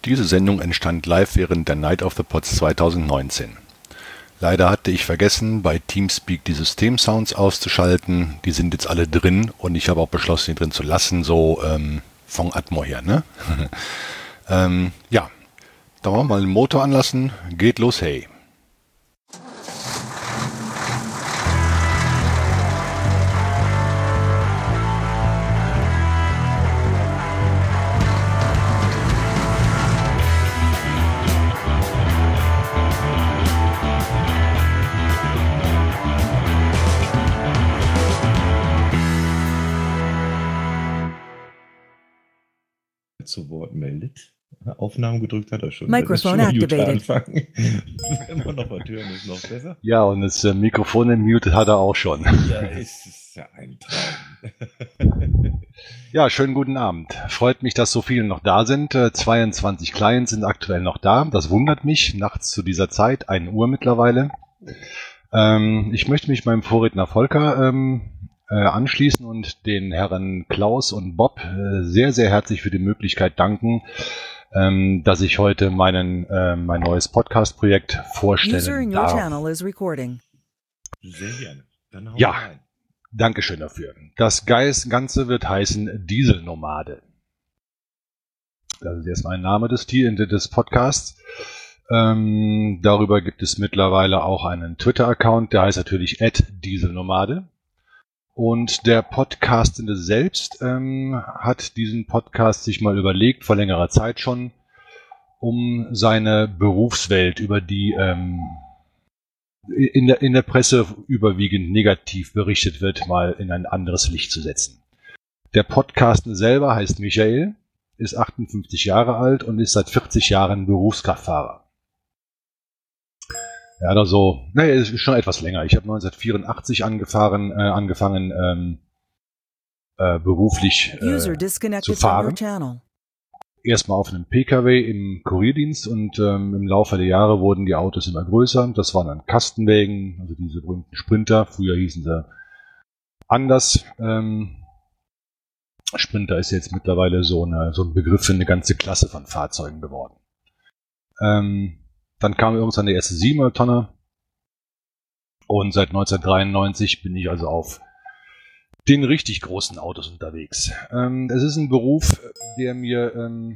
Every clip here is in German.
Diese Sendung entstand live während der Night of the Pods 2019. Leider hatte ich vergessen, bei Teamspeak die Systemsounds auszuschalten. Die sind jetzt alle drin und ich habe auch beschlossen, die drin zu lassen, so von Atmo her, ne? Ja, da wollen wir mal den Motor anlassen. Geht los, hey. Zu Wort meldet. Aufnahmen gedrückt hat er schon. Microphone activated. Wenn man noch was hören, ist noch besser. Ja, und das Mikrofon muted hat er auch schon. Ja, ist ja ein Traum. Ja, schönen guten Abend. Freut mich, dass so viele noch da sind. 22 Clients sind aktuell noch da. Das wundert mich. Nachts zu dieser Zeit, 1 Uhr mittlerweile. Ich möchte mich meinem Vorredner Volker anschließen und den Herren Klaus und Bob sehr, sehr herzlich für die Möglichkeit danken, dass ich heute mein neues Podcast-Projekt vorstellen darf. Sehr gerne. Dann hauen Ja, wir rein. Dankeschön dafür. Das Ganze wird heißen Dieselnomade. Das ist erstmal ein Name des Podcasts. Darüber gibt es mittlerweile auch einen Twitter-Account, der heißt natürlich @Dieselnomade. Und der Podcastende selbst hat diesen Podcast sich mal überlegt, vor längerer Zeit schon, um seine Berufswelt, über die in der Presse überwiegend negativ berichtet wird, mal in ein anderes Licht zu setzen. Der Podcastende selber heißt Michael, ist 58 Jahre alt und ist seit 40 Jahren Berufskraftfahrer. Ja, also, ist schon etwas länger. Ich habe 1984 angefangen beruflich zu fahren. Erstmal auf einem PKW im Kurierdienst und im Laufe der Jahre wurden die Autos immer größer. Das waren dann Kastenwägen, also diese berühmten Sprinter. Früher hießen sie anders. Sprinter ist jetzt mittlerweile so ein Begriff für eine ganze Klasse von Fahrzeugen geworden. Dann kam irgendwann der erste 7er-Tonner und seit 1993 bin ich also auf den richtig großen Autos unterwegs. Es ist ein Beruf, der mir,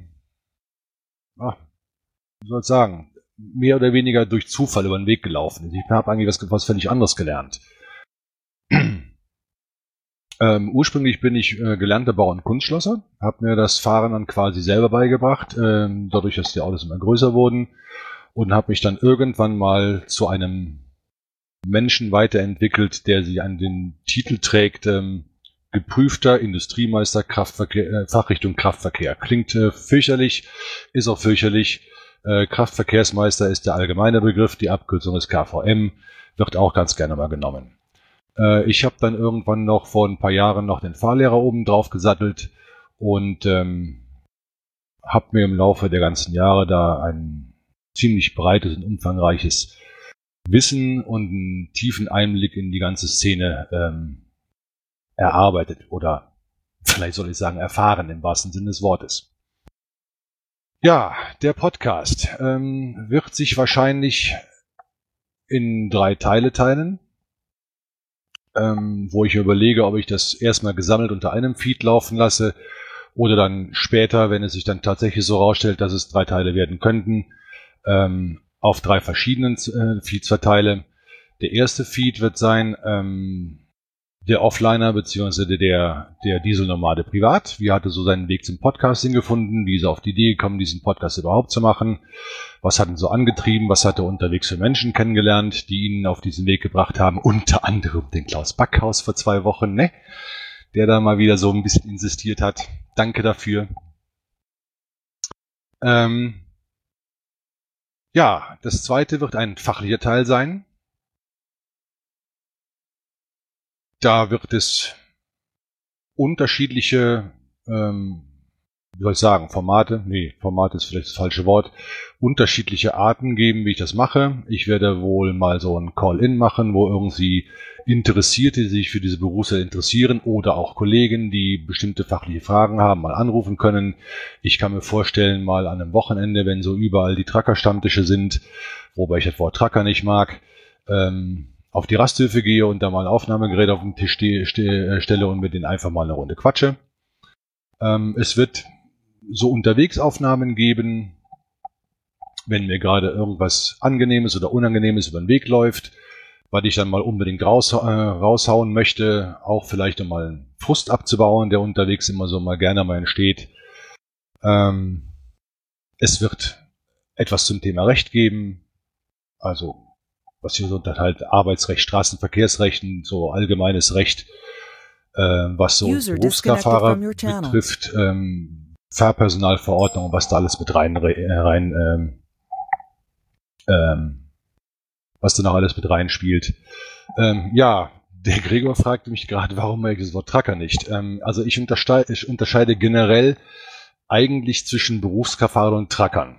wie soll ich sagen, mehr oder weniger durch Zufall über den Weg gelaufen ist. Ich habe eigentlich was völlig anderes gelernt. Ursprünglich bin ich gelernter Bau- und Kunstschlosser, habe mir das Fahren dann quasi selber beigebracht, dadurch, dass die Autos immer größer wurden. Und habe mich dann irgendwann mal zu einem Menschen weiterentwickelt, der sich an den Titel trägt, geprüfter Industriemeister Fachrichtung Kraftverkehr. Klingt fürchterlich, ist auch fürchterlich. Kraftverkehrsmeister ist der allgemeine Begriff, die Abkürzung ist KVM, wird auch ganz gerne mal genommen. Ich habe dann irgendwann noch vor ein paar Jahren noch den Fahrlehrer oben drauf gesattelt und habe mir im Laufe der ganzen Jahre da ein ziemlich breites und umfangreiches Wissen und einen tiefen Einblick in die ganze Szene erarbeitet oder vielleicht soll ich sagen erfahren im wahrsten Sinne des Wortes. Ja, der Podcast wird sich wahrscheinlich in 3 Teile teilen, wo ich überlege, ob ich das erstmal gesammelt unter einem Feed laufen lasse oder dann später, wenn es sich dann tatsächlich so herausstellt, dass es 3 Teile werden könnten, auf 3 verschiedenen Feeds verteile. Der erste Feed wird sein der Offliner bzw. der Dieselnomade privat. Wie hatte so seinen Weg zum Podcasting gefunden? Wie ist er auf die Idee gekommen, diesen Podcast überhaupt zu machen? Was hat ihn so angetrieben? Was hat er unterwegs für Menschen kennengelernt, die ihn auf diesen Weg gebracht haben? Unter anderem den Klaus Backhaus vor 2 Wochen, ne? Der da mal wieder so ein bisschen insistiert hat. Danke dafür. Ja, das zweite wird ein fachlicher Teil sein. Da wird es unterschiedliche wie soll ich sagen, Format ist vielleicht das falsche Wort, unterschiedliche Arten geben, wie ich das mache. Ich werde wohl mal so ein Call-In machen, wo irgendwie Interessierte, die sich für diese Berufswelt interessieren oder auch Kollegen, die bestimmte fachliche Fragen haben, mal anrufen können. Ich kann mir vorstellen, mal an einem Wochenende, wenn so überall die Tracker-Stammtische sind, wobei ich das Wort Tracker nicht mag, auf die Rasthöfe gehe und da mal ein Aufnahmegerät auf den Tisch stelle und mit denen einfach mal eine Runde quatsche. Es wird so Unterwegsaufnahmen geben, wenn mir gerade irgendwas Angenehmes oder Unangenehmes über den Weg läuft, was ich dann mal unbedingt raushauen möchte, auch vielleicht um mal einen Frust abzubauen, der unterwegs immer so mal gerne mal entsteht. Es wird etwas zum Thema Recht geben, also was hier so unterteilt, Arbeitsrecht, Straßenverkehrsrecht und so allgemeines Recht, was so Berufskraftfahrer betrifft, Fahrpersonalverordnung, was da alles mit was da noch alles mit reinspielt. Ja, der Gregor fragte mich gerade, warum mag ich das Wort Tracker nicht? Also ich unterscheide generell eigentlich zwischen Berufskraftfahrern und Trackern.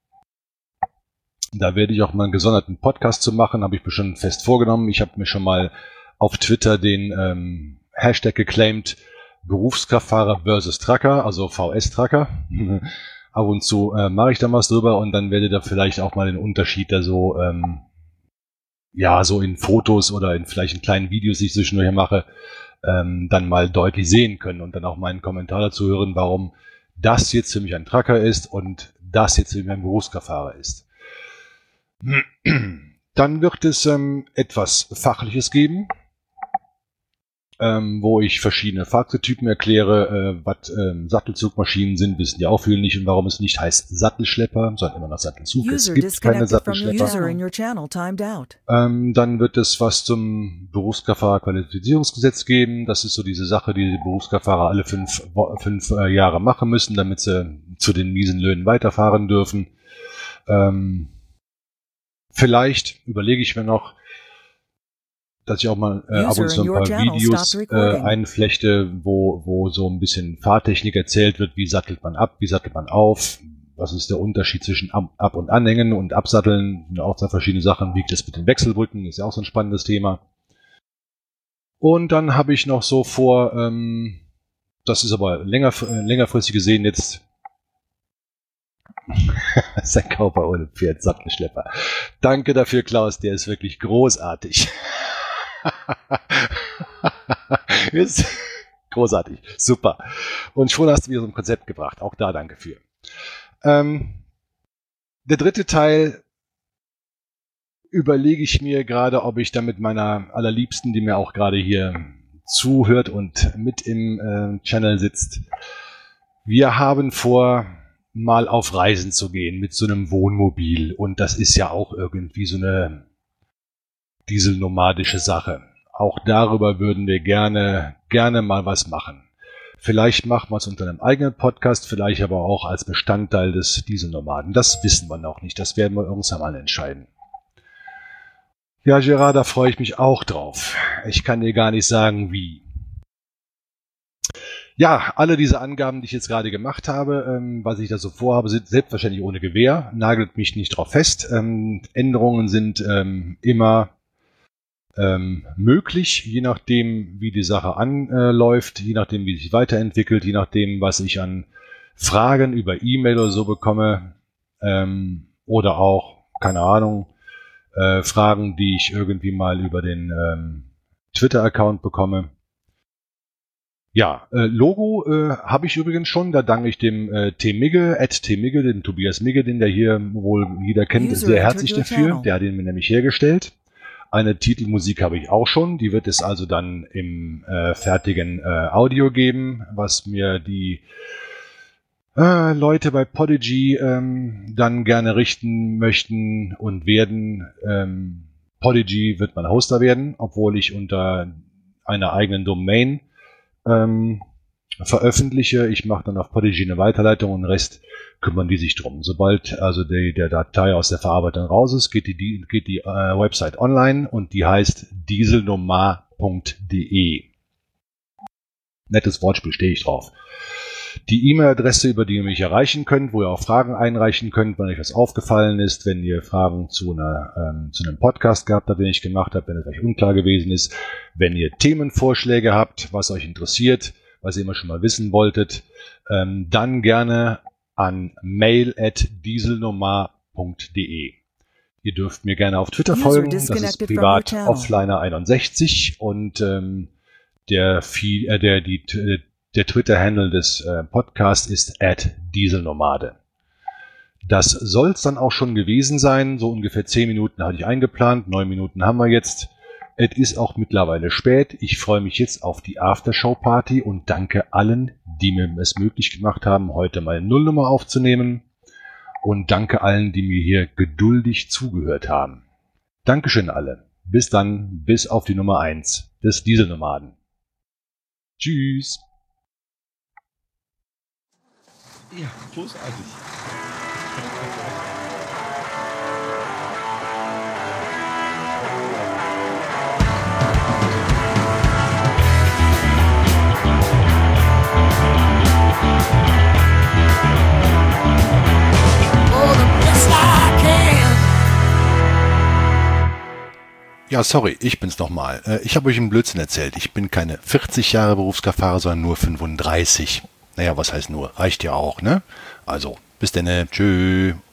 Da werde ich auch mal einen gesonderten Podcast zu machen, habe ich mir schon fest vorgenommen. Ich habe mir schon mal auf Twitter den Hashtag geclaimed, Berufskraftfahrer versus Tracker, also VS-Tracker. Ab und zu mache ich da was drüber und dann werde da vielleicht auch mal den Unterschied da so, so in Fotos oder in vielleicht in kleinen Videos, die ich zwischendurch mache, dann mal deutlich sehen können und dann auch meinen Kommentar dazu hören, warum das jetzt für mich ein Tracker ist und das jetzt für mich ein Berufskraftfahrer ist. Dann wird es etwas Fachliches geben, wo ich verschiedene Fahrzeugtypen erkläre, was Sattelzugmaschinen sind, wissen die auch viele nicht und warum es nicht heißt Sattelschlepper, sondern immer noch Sattelzug. Es gibt keine Sattelschlepper. Dann wird es was zum Berufskraftfahrerqualifizierungsgesetz geben. Das ist so diese Sache, die die Berufskraftfahrer alle fünf Jahre machen müssen, damit sie zu den miesen Löhnen weiterfahren dürfen. Vielleicht überlege ich mir noch, dass ich auch mal ab und zu ein paar Videos einflechte, wo so ein bisschen Fahrtechnik erzählt wird, wie sattelt man ab, wie sattelt man auf, was ist der Unterschied zwischen Ab- und Anhängen und Absatteln, sind auch zwei verschiedene Sachen, wie das mit den Wechselbrücken, ist ja auch so ein spannendes Thema. Und dann habe ich noch so vor, das ist aber längerfristig gesehen jetzt, sein Körper ohne Pferd, Sattelschlepper. Danke dafür, Klaus, der ist wirklich großartig. Ist großartig, super. Und schon hast du wieder so ein Konzept gebracht. Auch da danke für. Der dritte Teil überlege ich mir gerade, ob ich da mit meiner Allerliebsten, die mir auch gerade hier zuhört und mit im Channel sitzt. Wir haben vor, mal auf Reisen zu gehen mit so einem Wohnmobil. Und das ist ja auch irgendwie so eine dieselnomadische Sache. Auch darüber würden wir gerne mal was machen. Vielleicht machen wir es unter einem eigenen Podcast, vielleicht aber auch als Bestandteil des Dieselnomaden. Das wissen wir noch nicht. Das werden wir irgendwann mal entscheiden. Ja, Gerard, da freue ich mich auch drauf. Ich kann dir gar nicht sagen, wie. Ja, alle diese Angaben, die ich jetzt gerade gemacht habe, was ich da so vorhabe, sind selbstverständlich ohne Gewähr. Nagelt mich nicht drauf fest. Änderungen sind immer möglich, je nachdem, wie die Sache anläuft, je nachdem, wie sich weiterentwickelt, je nachdem, was ich an Fragen über E-Mail oder so bekomme, oder auch, keine Ahnung, Fragen, die ich irgendwie mal über den Twitter-Account bekomme. Ja, Logo habe ich übrigens schon, da danke ich dem @tmigge, dem Tobias Migge, den der hier wohl jeder kennt, sehr herzlich dafür. Der hat ihn mir nämlich hergestellt. Eine Titelmusik habe ich auch schon, die wird es also dann im fertigen Audio geben, was mir die Leute bei Podigy dann gerne richten möchten und werden. Podigy wird mein Hoster werden, obwohl ich unter einer eigenen Domain veröffentliche. Ich mache dann auf Podigy eine Weiterleitung und den Rest kümmern die sich drum. Sobald also der Datei aus der Verarbeitung raus ist, geht die Website online und die heißt dieselnomar.de. Nettes Wortspiel, stehe ich drauf. Die E-Mail-Adresse, über die ihr mich erreichen könnt, wo ihr auch Fragen einreichen könnt, wenn euch was aufgefallen ist, wenn ihr Fragen zu einem Podcast gehabt habt, den ich gemacht habe, wenn es euch unklar gewesen ist, wenn ihr Themenvorschläge habt, was euch interessiert, was ihr immer schon mal wissen wolltet, dann gerne an mail@dieselnomar.de. Ihr dürft mir gerne auf Twitter folgen, das ist privat Offliner61 und der Twitter-Handle des Podcasts ist @dieselnomade. Das soll es dann auch schon gewesen sein. So ungefähr 10 Minuten hatte ich eingeplant, 9 Minuten haben wir jetzt. Es ist auch mittlerweile spät. Ich freue mich jetzt auf die Aftershow-Party und danke allen, die mir es möglich gemacht haben, heute mal Nullnummer aufzunehmen. Und danke allen, die mir hier geduldig zugehört haben. Dankeschön alle. Bis dann, bis auf die Nummer 1 des Dieselnomaden. Tschüss. Ja, großartig. Ja, sorry, ich bin's nochmal. Ich habe euch einen Blödsinn erzählt. Ich bin keine 40 Jahre Berufskraftfahrer, sondern nur 35. Naja, was heißt nur? Reicht ja auch, ne? Also, bis denn. Tschö.